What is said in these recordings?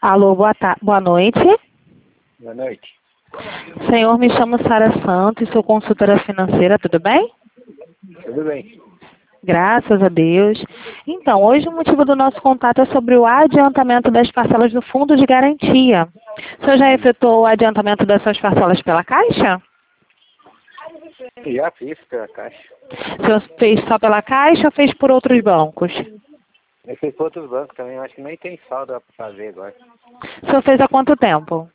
Alô, boa noite. Boa noite. Senhor, me chamo Sara Santos, sou consultora financeira, tudo bem? Tudo bem. Graças a Deus. Então, hoje o motivo do nosso contato é sobre o adiantamento das parcelas do Fundo de Garantia. O senhor já efetuou o adiantamento das suas parcelas pela Caixa? Já fiz pela Caixa. O senhor fez só pela Caixa ou fez por outros bancos? Eu fiz por outros bancos também, eu acho que nem tem saldo para fazer agora. O senhor fez há quanto tempo?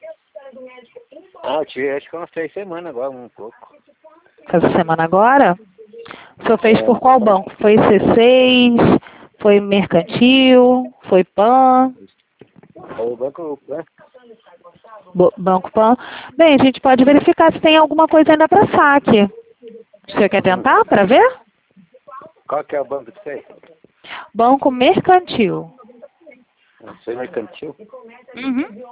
Eu tive acho que umas 3 semanas agora, um pouco. Essa semana agora? O senhor fez por qual banco? Foi C6? Foi Mercantil? Foi PAN? O banco, né? Banco PAN? Bem, a gente pode verificar se tem alguma coisa ainda para saque. O senhor quer tentar para ver? Qual que é o banco de vocês? Banco Mercantil. Você é mercantil? Uhum.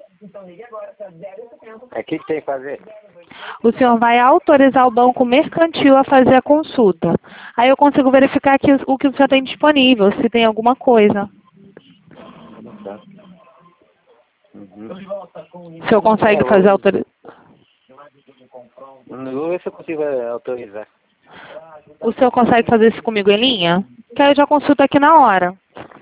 É o que tem que fazer? O senhor vai autorizar o Banco Mercantil a fazer a consulta. Aí eu consigo verificar aqui o que o senhor tem disponível, se tem alguma coisa. Tá. Uhum. O senhor consegue fazer a autorização? Vou ver se eu consigo autorizar. O senhor consegue fazer isso comigo em linha? Que aí eu já consulto aqui na hora.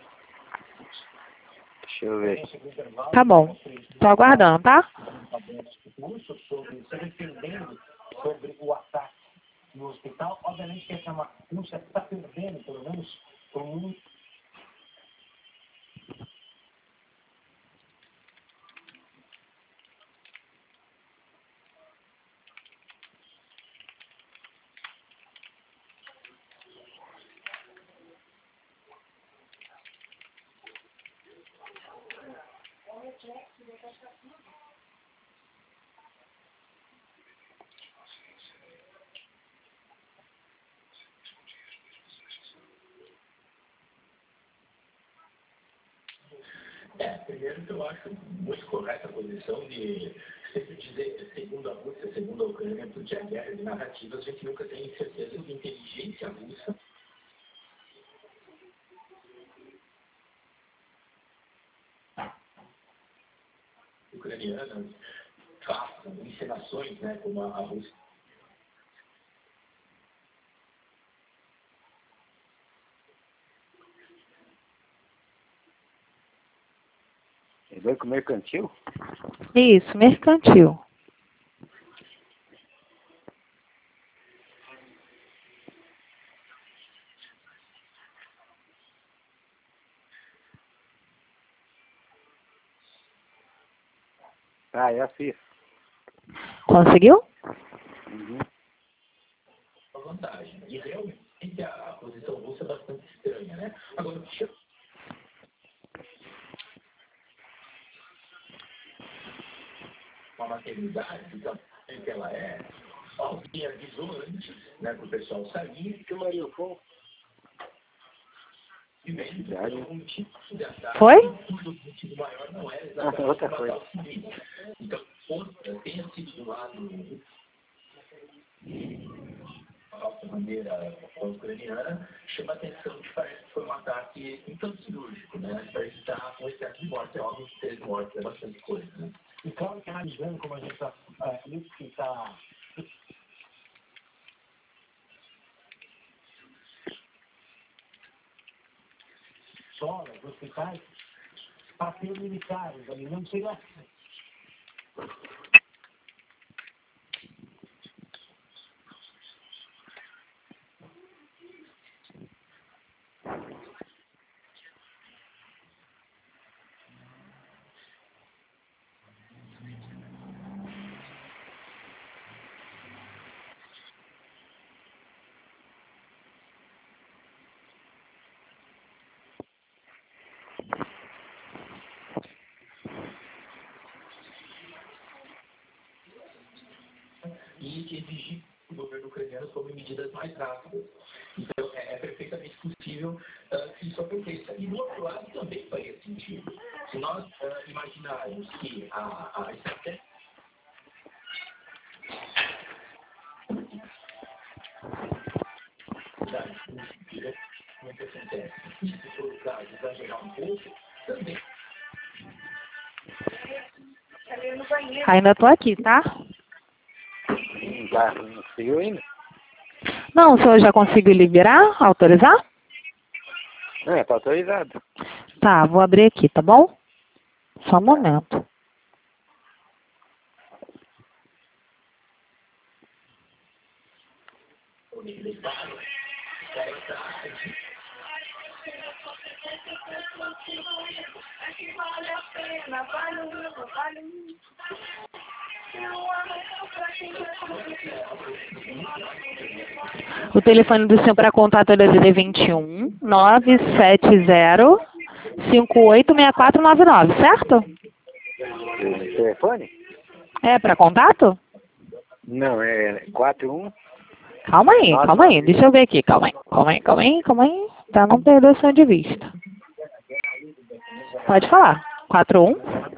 Deixa eu ver. Tá bom. Tô aguardando, tá? Sobre o ataque no hospital, obviamente que essa é uma denúncia que está perdendo, pelo menos, por um. Primeiro que eu acho muito correta a posição de sempre dizer segundo a Rússia, segundo a Ucrânia, porque a guerra de narrativas a gente nunca tem certeza de inteligência russa. Ucranianas façam encenações, né, como a Rússia. É banco mercantil? Isso, Mercantil. Já fiz. Conseguiu? Uhum. A vantagem. E realmente a posição russa é bastante estranha, né? Agora, uma maternidade, então, que ela é, alguém avisou antes, né, para o pessoal sair. Que Maria foi? E mesmo um tipo de ataque, Foi? cujo objetivo maior não era exatamente outra matar coisa. o civil. Então, tenha sido do lado da bandeira ucraniana, chama a atenção que parece que foi um ataque um tanto cirúrgico, né? Parece que está com excesso de morte, é óbvio que teve morte, é bastante coisa, né? E claro que analisando como a gente está escolas, hospitais, para ter militares ali, não seria. E que exigir do governo ucraniano sobre medidas mais rápidas. Então, é perfeitamente possível que isso aconteça. E, do outro lado, também faria sentido. Se nós imaginarmos que a estratégia muito acontece, e se for o caso, exagerar um pouco, também Ainda tô aqui, tá? Não conseguiu ainda? Não, o senhor já conseguiu liberar? Autorizar? Não, tá autorizado. Tá, vou abrir aqui, tá bom? Só um momento. O telefone do senhor para contato é DDD 21 970 586499, certo? Telefone? É para contato? Não, é 41. Calma aí, deixa eu ver aqui, calma aí, pra não perder o senhor de vista. Pode falar. 41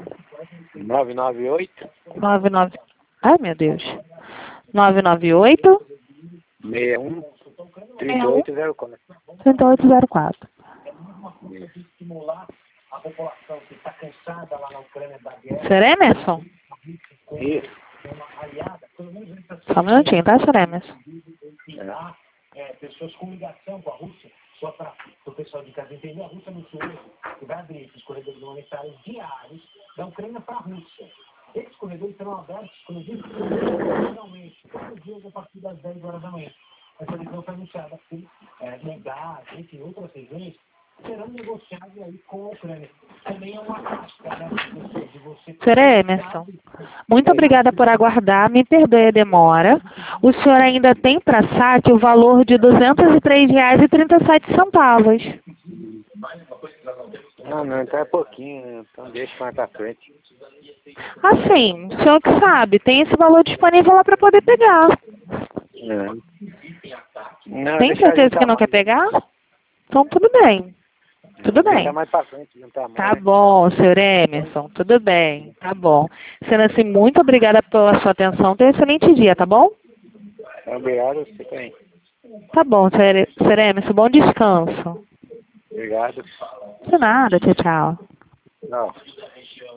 998 99. Ai, meu Deus. 998 61 3804. 3804. estimular a população que está cansada lá na Ucrânia da guerra. Sr. Emerson? Isso. Uma aliada, pelo menos ele está Só um minutinho, tá, Sr. Emerson? pessoas com ligação com a Rússia, só para o pessoal de casa entender, a Rússia anunciou que vai abrir esses corredores humanitários diários da Ucrânia para a Rússia. Esses corredores serão abertos, como eu disse, finalmente, todos os dias a partir das 10 horas da manhã. Essa decisão foi anunciada por Moldávia, entre outras regiões, serão negociados aí com a Ucrânia. Também é uma prática, né, de você... Sr. Emerson, muito obrigada por aguardar. Me perdoe a demora. O senhor ainda tem para saque o valor de R$ 203,37. Não, então é pouquinho, né? Então deixa mais pra frente. Assim, o senhor que sabe, tem esse valor disponível lá para poder pegar. Não, Tem deixa certeza juntar que não quer pegar? Então tudo bem. Tudo bem. Deixa mais pra frente, juntar mais. Tá bom, Sr. Emerson, tudo bem, tá bom. Sendo assim, muito obrigada pela sua atenção. Tenha um excelente dia, tá bom? Obrigado, você também. Tá bom, Sr. Emerson, bom descanso. Obrigado. De nada, tchau, tchau. Não.